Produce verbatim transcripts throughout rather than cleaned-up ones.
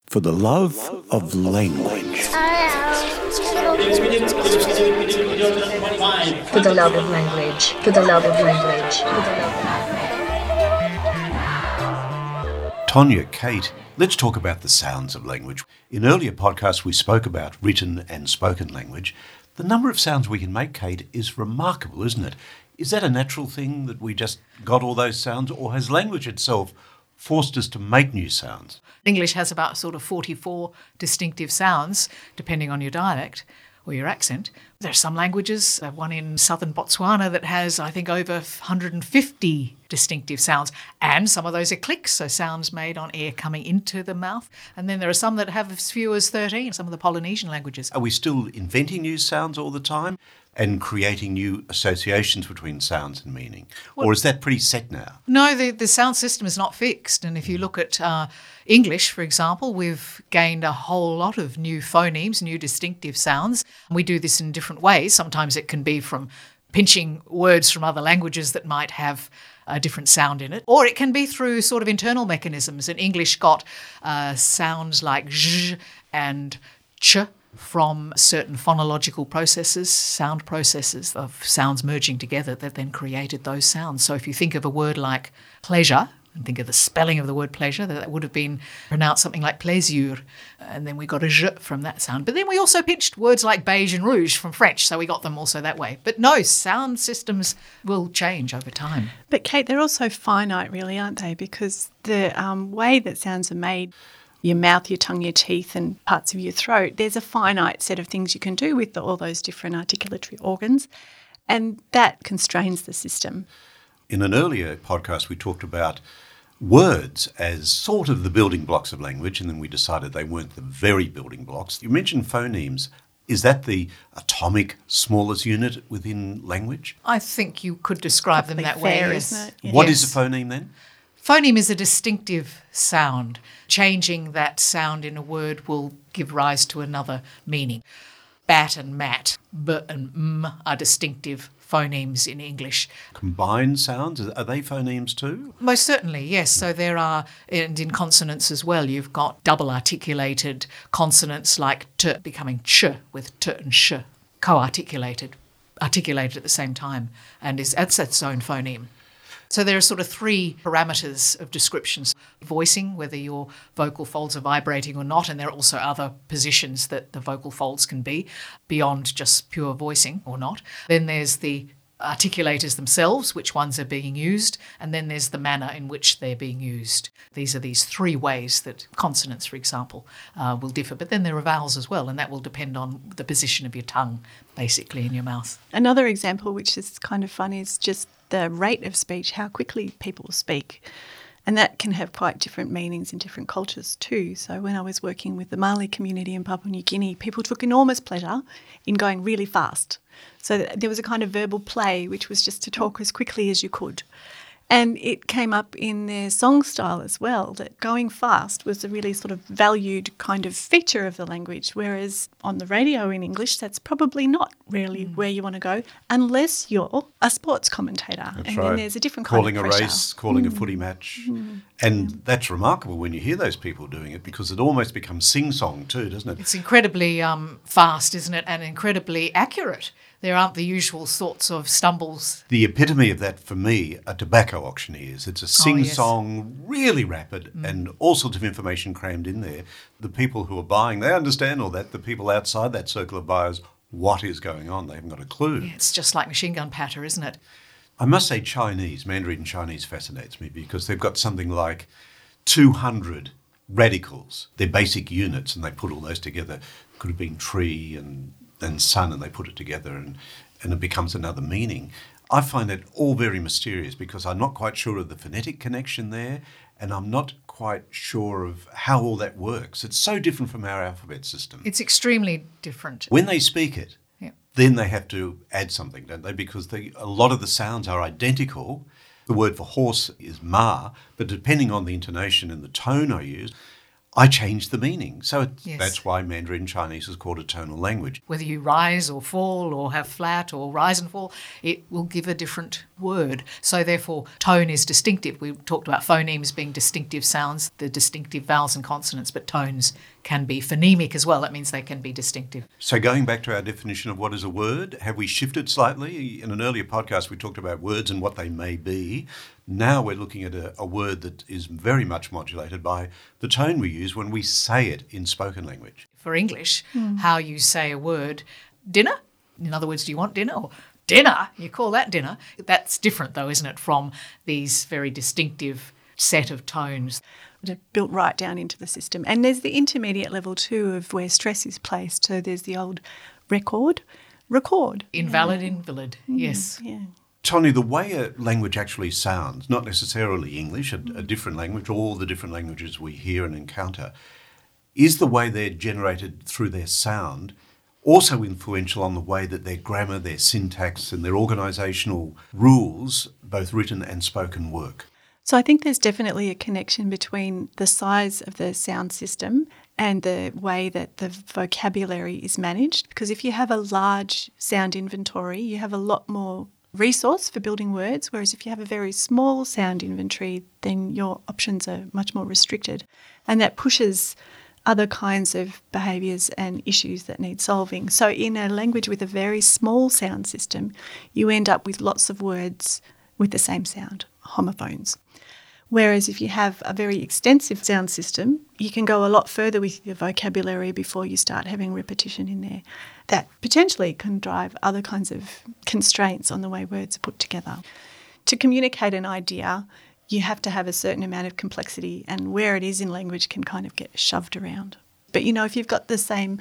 For the love of language. For the love of language. For the love of language. For the love of Tonya, Kate, let's talk about the sounds of language. In earlier podcasts, we spoke about written and spoken language. The number of sounds we can make, Kate, is remarkable, isn't it? Is that a natural thing that we just got all those sounds, or has language itself forced us to make new sounds? English has about sort of forty-four distinctive sounds, depending on your dialect or your accent. There are some languages, uh, one in southern Botswana that has, I think, over one hundred fifty distinctive sounds. And some of those are clicks, so sounds made on air coming into the mouth. And then there are some that have as few as thirteen, some of the Polynesian languages. Are we still inventing new sounds all the time and creating new associations between sounds and meaning? Well, or is that pretty set now? No, the, the sound system is not fixed. And if you look at uh, English, for example, we've gained a whole lot of new phonemes, new distinctive sounds. We do this in different ways. Sometimes it can be from pinching words from other languages that might have a different sound in it, or it can be through sort of internal mechanisms. And English got uh, sounds like zh and ch from certain phonological processes, sound processes of sounds merging together that then created those sounds. So if you think of a word like pleasure, and think of the spelling of the word pleasure, that would have been pronounced something like plaisir, and then we got a j from that sound. But then we also pinched words like beige and rouge from French, so we got them also that way. But no, sound systems will change over time. But Kate, they're also finite really, aren't they? Because the um, way that sounds are made, your mouth, your tongue, your teeth and parts of your throat, there's a finite set of things you can do with all those different articulatory organs, and that constrains the system. In an earlier podcast, we talked about words as sort of the building blocks of language, and then we decided they weren't the very building blocks. You mentioned phonemes. Is that the atomic smallest unit within language? I think you could describe them that way. Fair, yes. isn't it? Yeah. What Yes. is a phoneme then? Phoneme is a distinctive sound. Changing that sound in a word will give rise to another meaning. Bat and mat, b and m are distinctive phonemes in English. Combined sounds, are they phonemes too? Most certainly, yes. So there are, and in consonants as well, you've got double articulated consonants like t becoming ch with t and sh, co-articulated, articulated at the same time, and is that's its own phoneme. So there are sort of three parameters of descriptions. Voicing, whether your vocal folds are vibrating or not, and there are also other positions that the vocal folds can be beyond just pure voicing or not. Then there's the articulators themselves, which ones are being used, and then there's the manner in which they're being used. These are these three ways that consonants, for example, uh, will differ. But then there are vowels as well, and that will depend on the position of your tongue, basically, in your mouth. Another example, which is kind of fun, is just the rate of speech, how quickly people speak. And that can have quite different meanings in different cultures too. So when I was working with the Māori community in Papua New Guinea, people took enormous pleasure in going really fast. So there was a kind of verbal play, which was just to talk as quickly as you could. And it came up in their song style as well, that going fast was a really sort of valued kind of feature of the language, whereas on the radio in English, that's probably not really mm. where you want to go, unless you're a sports commentator. That's and right. then there's a different calling kind of a pressure. race, calling mm. a footy match. Mm. And yeah. that's remarkable when you hear those people doing it, because it almost becomes sing-song too, doesn't it? It's incredibly um, fast, isn't it, and incredibly accurate. There aren't the usual sorts of stumbles. The epitome of that for me are tobacco auctioneers. It's a sing-song, oh, yes. really rapid, mm. and all sorts of information crammed in there. The people who are buying, they understand all that. The people outside that circle of buyers, what is going on? They haven't got a clue. Yeah, it's just like machine gun patter, isn't it? I must say Chinese, Mandarin Chinese fascinates me because they've got something like two hundred radicals, they're basic units, and they put all those together. Could have been tree and, and sun, and they put it together and, and it becomes another meaning. I find it all very mysterious because I'm not quite sure of the phonetic connection there, and I'm not quite sure of how all that works. It's so different from our alphabet system. It's extremely different. When they speak it, yeah. then they have to add something, don't they? Because they, a lot of the sounds are identical. The word for horse is ma, but depending on the intonation and the tone I use, I changed the meaning. So it, Yes. that's why Mandarin Chinese is called a tonal language. Whether you rise or fall or have flat or rise and fall, it will give a different word. So therefore, tone is distinctive. We talked about phonemes being distinctive sounds, the distinctive vowels and consonants, but tones can be phonemic as well. That means they can be distinctive. So going back to our definition of what is a word, have we shifted slightly? In an earlier podcast, we talked about words and what they may be. Now we're looking at a, a word that is very much modulated by the tone we use when we say it in spoken language. For English, how you say a word, dinner? In other words, do you want dinner? Or dinner? You call that dinner. That's different though, isn't it, from these very distinctive set of tones. They're built right down into the system. And there's the intermediate level too of where stress is placed. So there's the old record, record. Invalid, invalid, yes. Yeah. Tony, the way a language actually sounds, not necessarily English, a, a different language, all the different languages we hear and encounter, is the way they're generated through their sound also influential on the way that their grammar, their syntax and their organisational rules, both written and spoken, work? So I think there's definitely a connection between the size of the sound system and the way that the vocabulary is managed. Because if you have a large sound inventory, you have a lot more resource for building words, whereas if you have a very small sound inventory, then your options are much more restricted. And that pushes other kinds of behaviours and issues that need solving. So in a language with a very small sound system, you end up with lots of words with the same sound, homophones. Whereas if you have a very extensive sound system, you can go a lot further with your vocabulary before you start having repetition in there. That potentially can drive other kinds of constraints on the way words are put together. To communicate an idea, you have to have a certain amount of complexity, and where it is in language can kind of get shoved around. But, you know, if you've got the same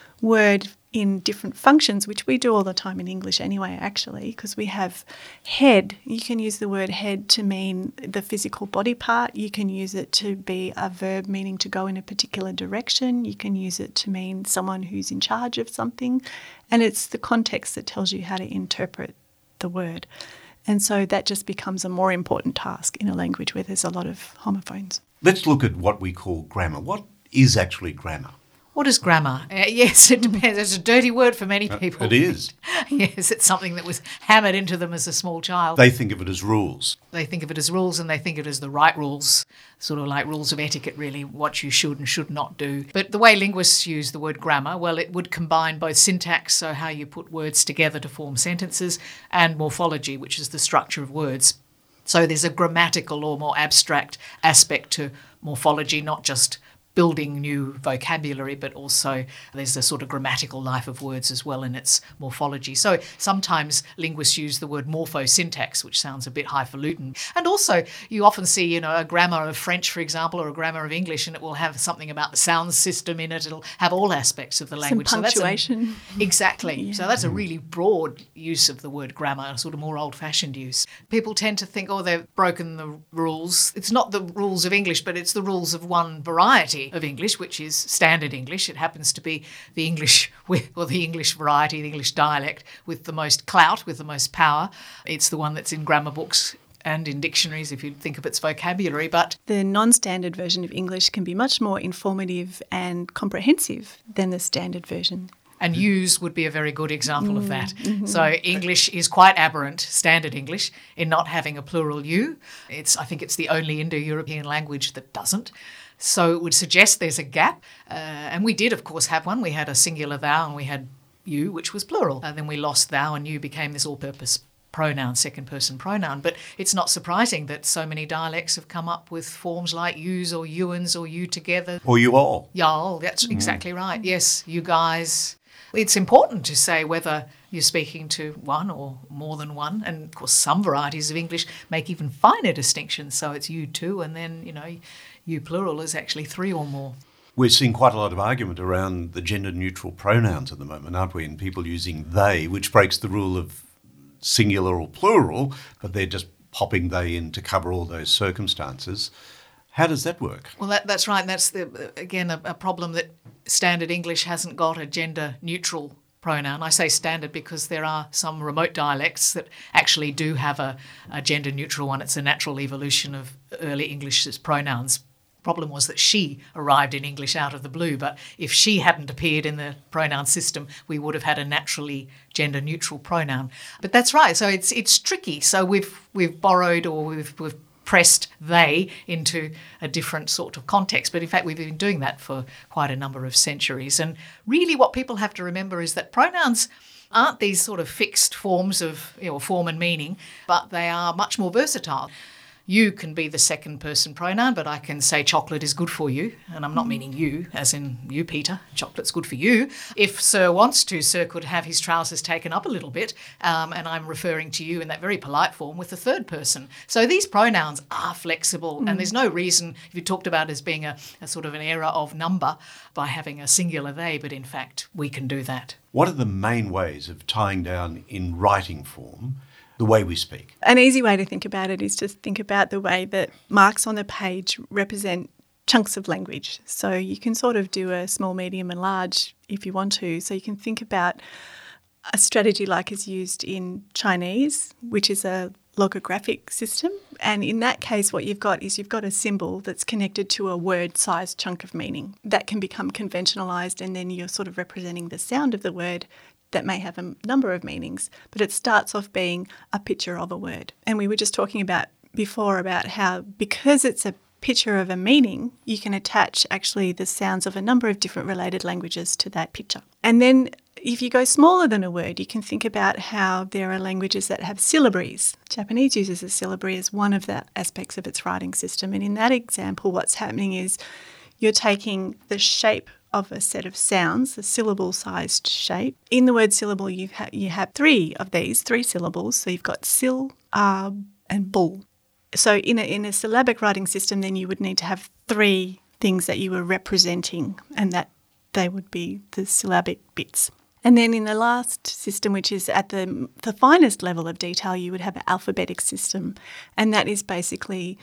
word in different functions, which we do all the time in English anyway, actually, because we have head. You can use the word head to mean the physical body part. You can use it to be a verb meaning to go in a particular direction. You can use it to mean someone who's in charge of something. And it's the context that tells you how to interpret the word. And so that just becomes a more important task in a language where there's a lot of homophones. Let's look at what we call grammar. What is actually grammar? What is grammar? Uh, yes, it depends. It's a dirty word for many people. It is. Yes, it's something that was hammered into them as a small child. They think of it as rules. They think of it as rules, and they think of it as the right rules, sort of like rules of etiquette, really, what you should and should not do. But the way linguists use the word grammar, well, it would combine both syntax, so how you put words together to form sentences, and morphology, which is the structure of words. So there's a grammatical or more abstract aspect to morphology, not just building new vocabulary, but also there's a sort of grammatical life of words as well in its morphology. So sometimes linguists use the word morphosyntax, which sounds a bit highfalutin. And also you often see, you know, a grammar of French, for example, or a grammar of English, and it will have something about the sound system in it. It'll have all aspects of the language. Some punctuation. So that's a, exactly. Yeah. So that's a really broad use of the word grammar, a sort of more old-fashioned use. People tend to think, oh, they've broken the rules. It's not the rules of English, but it's the rules of one variety of English, which is standard English. It happens to be the English with, or the English variety, the English dialect with the most clout, with the most power. It's the one that's in grammar books and in dictionaries if you think of its vocabulary. But the non-standard version of English can be much more informative and comprehensive than the standard version. And use would be a very good example of that. Mm-hmm. So English is quite aberrant, standard English, in not having a plural you. It's, I think it's the only Indo-European language that doesn't. So it would suggest there's a gap. Uh, and we did, of course, have one. We had a singular thou and we had you, which was plural. And then we lost thou and you became this all-purpose pronoun, second-person pronoun. But it's not surprising that so many dialects have come up with forms like yous or youans or you together. Or you all. Y'all, that's mm. exactly right. Yes, you guys. It's important to say whether you're speaking to one or more than one. And, of course, some varieties of English make even finer distinctions. So it's you two, and then, you know, you plural is actually three or more. We're seeing quite a lot of argument around the gender-neutral pronouns at the moment, aren't we? And people using they, which breaks the rule of singular or plural, but they're just popping they in to cover all those circumstances. How does that work? Well, that, that's right. And that's, the, again, a, a problem that standard English hasn't got a gender-neutral pronoun. I say standard because there are some remote dialects that actually do have a, a gender-neutral one. It's a natural evolution of early English's pronouns problem was that she arrived in English out of the blue, but if she hadn't appeared in the pronoun system, we would have had a naturally gender-neutral pronoun. But that's right. So it's it's tricky. So we've we've borrowed or we've we've pressed they into a different sort of context. But in fact, we've been doing that for quite a number of centuries. And really what people have to remember is that pronouns aren't these sort of fixed forms of, you know, form and meaning, but they are much more versatile. You can be the second person pronoun, but I can say chocolate is good for you. And I'm not meaning you, as in you, Peter. Chocolate's good for you. If Sir wants to, Sir could have his trousers taken up a little bit, um, and I'm referring to you in that very polite form with the third person. So these pronouns are flexible, mm. and there's no reason, if you talked about as being a, a sort of an error of number by having a singular they, but in fact, we can do that. What are the main ways of tying down in writing form the way we speak? An easy way to think about it is to think about the way that marks on the page represent chunks of language. So you can sort of do a small, medium and large if you want to. So you can think about a strategy like is used in Chinese, which is a logographic system. And in that case, what you've got is you've got a symbol that's connected to a word-sized chunk of meaning. That can become conventionalised, and then you're sort of representing the sound of the word that may have a number of meanings, but it starts off being a picture of a word. And we were just talking about before about how because it's a picture of a meaning, you can attach actually the sounds of a number of different related languages to that picture. And then if you go smaller than a word, you can think about how there are languages that have syllabaries. Japanese uses a syllabary as one of the aspects of its writing system. And in that example, what's happening is you're taking the shape of a set of sounds, a syllable-sized shape. In the word syllable, you, ha- you have three of these, three syllables. So you've got sil, ab, and bul. So in a, in a syllabic writing system, then you would need to have three things that you were representing, and that they would be the syllabic bits. And then in the last system, which is at the, the finest level of detail, you would have an alphabetic system, and that is basically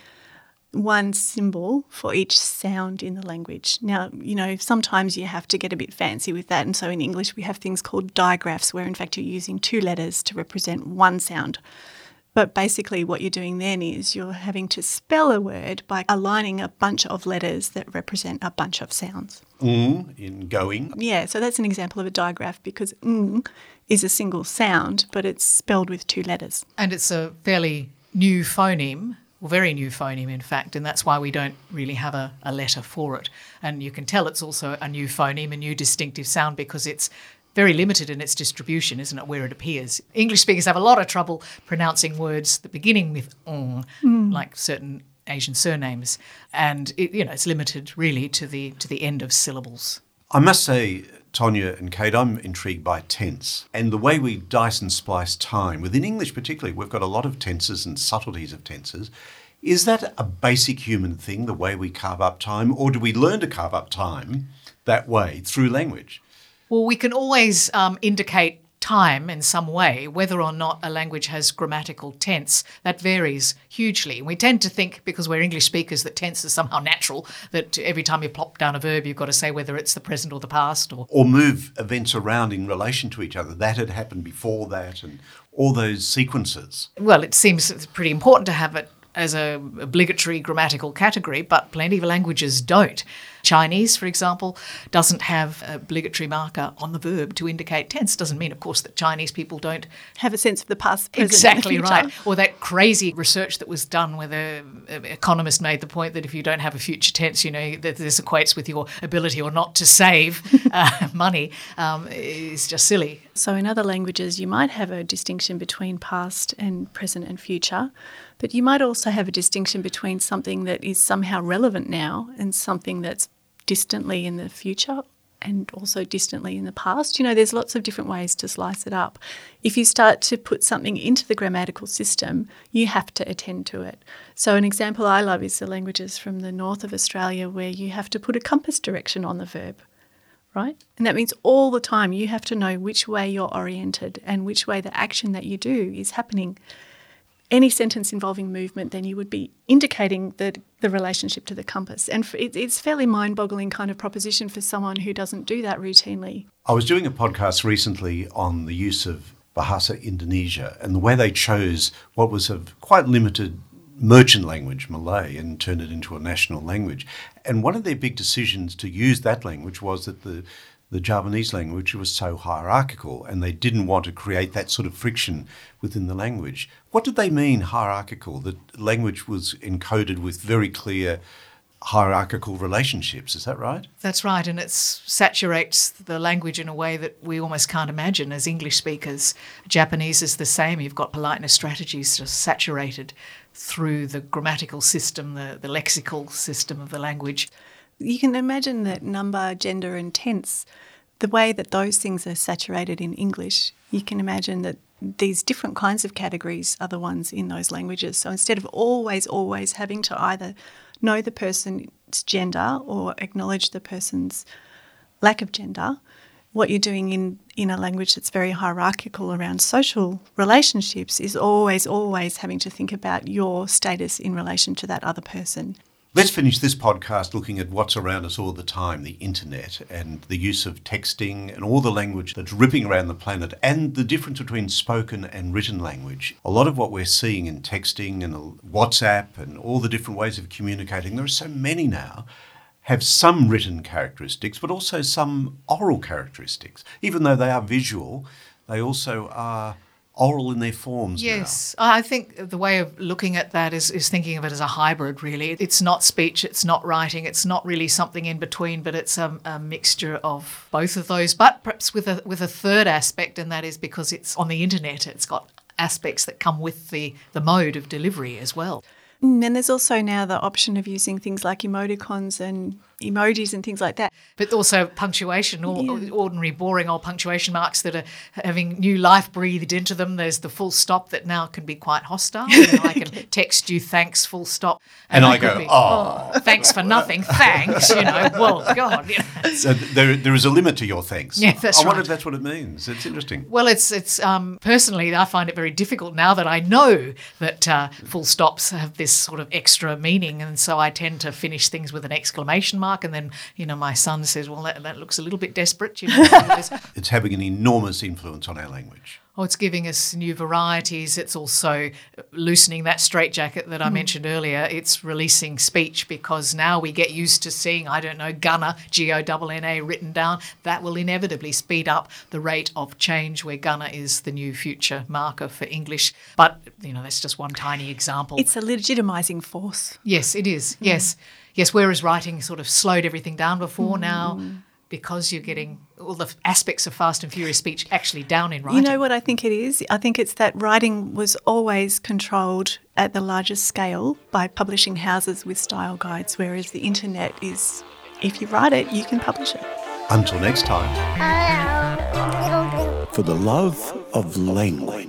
one symbol for each sound in the language. Now, you know, sometimes you have to get a bit fancy with that, and so in English we have things called digraphs where in fact you're using two letters to represent one sound. But basically what you're doing then is you're having to spell a word by aligning a bunch of letters that represent a bunch of sounds. Mm, in going. Yeah, so that's an example of a digraph because mm is a single sound, but it's spelled with two letters. And it's a fairly new phoneme, or very new phoneme in fact, and that's why we don't really have a, a letter for it. And you can tell it's also a new phoneme, a new distinctive sound, because it's very limited in its distribution, isn't it, where it appears. English speakers have a lot of trouble pronouncing words that beginning with ng, mm. like certain Asian surnames, and it, you know, it's limited really to the to the end of syllables. I must say, Tonya and Kate, I'm intrigued by tense and the way we dice and splice time. Within English particularly, we've got a lot of tenses and subtleties of tenses. Is that a basic human thing, the way we carve up time, or do we learn to carve up time that way through language? Well, we can always um, indicate time in some way, whether or not a language has grammatical tense. That varies hugely. We tend to think, because we're English speakers, that tense is somehow natural, that every time you plop down a verb, you've got to say whether it's the present or the past. Or, or move events around in relation to each other. That had happened before that, and all those sequences. Well, it seems pretty important to have it as a obligatory grammatical category, but plenty of languages don't. Chinese, for example, doesn't have an obligatory marker on the verb to indicate tense. Doesn't mean, of course, that Chinese people don't have a sense of the past, present, exactly and the right. Or that crazy research that was done where the economist made the point that if you don't have a future tense, you know, that this equates with your ability or not to save uh, money, um, is just silly. So in other languages, you might have a distinction between past and present and future, but you might also have a distinction between something that is somehow relevant now and something that's distantly in the future and also distantly in the past. You know, there's lots of different ways to slice it up. If you start to put something into the grammatical system, you have to attend to it. So an example I love is the languages from the north of Australia where you have to put a compass direction on the verb, right? And that means all the time you have to know which way you're oriented and which way the action that you do is happening. Any sentence involving movement, then you would be indicating the, the relationship to the compass. And it, it's fairly mind-boggling kind of proposition for someone who doesn't do that routinely. I was doing a podcast recently on the use of Bahasa Indonesia and the way they chose what was a quite limited merchant language, Malay, and turned it into a national language. And one of their big decisions to use that language was that the the Javanese language was so hierarchical, and they didn't want to create that sort of friction within the language. What did they mean, hierarchical? That language was encoded with very clear hierarchical relationships, is that right? That's right, and it saturates the language in a way that we almost can't imagine as English speakers. Japanese is the same. You've got politeness strategies just saturated through the grammatical system, the, the lexical system of the language. You can imagine that number, gender and tense, the way that those things are saturated in English, you can imagine that these different kinds of categories are the ones in those languages. So instead of always, always having to either know the person's gender or acknowledge the person's lack of gender, what you're doing in, in a language that's very hierarchical around social relationships is always, always having to think about your status in relation to that other person. Let's finish this podcast looking at what's around us all the time, the internet and the use of texting and all the language that's ripping around the planet, and the difference between spoken and written language. A lot of what we're seeing in texting and WhatsApp and all the different ways of communicating, there are so many now, have some written characteristics, but also some oral characteristics. Even though they are visual, they also are oral in their forms now. Yes, I think the way of looking at that is, is thinking of it as a hybrid, really. It's not speech, it's not writing, it's not really something in between, but it's a, a mixture of both of those, but perhaps with a with a third aspect, and that is because it's on the internet, it's got aspects that come with the, the mode of delivery as well. And there's also now the option of using things like emoticons and emojis and things like that. But also punctuation, or Yeah. ordinary boring old punctuation marks that are having new life breathed into them. There's the full stop that now can be quite hostile. You know, I can text you thanks, full stop. And I that could go, be, "Oh." thanks for nothing, thanks, you know, well, God. You know. So there, there is a limit to your thanks. Yeah, that's I wonder right. if that's what it means. It's interesting. Well, it's, it's um, personally, I find it very difficult now that I know that uh, full stops have this sort of extra meaning, and so I tend to finish things with an exclamation mark, and then, you know, my son says, well, that, that looks a little bit desperate, you know. It's having an enormous influence on our language. Oh, it's giving us new varieties. It's also loosening that straitjacket that I mentioned earlier. It's releasing speech, because now we get used to seeing, I don't know, gunna, G O N N A written down. That will inevitably speed up the rate of change, where gunna is the new future marker for English. But, you know, that's just one tiny example. It's a legitimising force. Yes, it is. Yes. Yes, whereas writing sort of slowed everything down before, now because you're getting all the aspects of fast and furious speech actually down in writing. You know what I think it is? I think it's that writing was always controlled at the largest scale by publishing houses with style guides, whereas the internet is, if you write it, you can publish it. Until next time. For the love of language.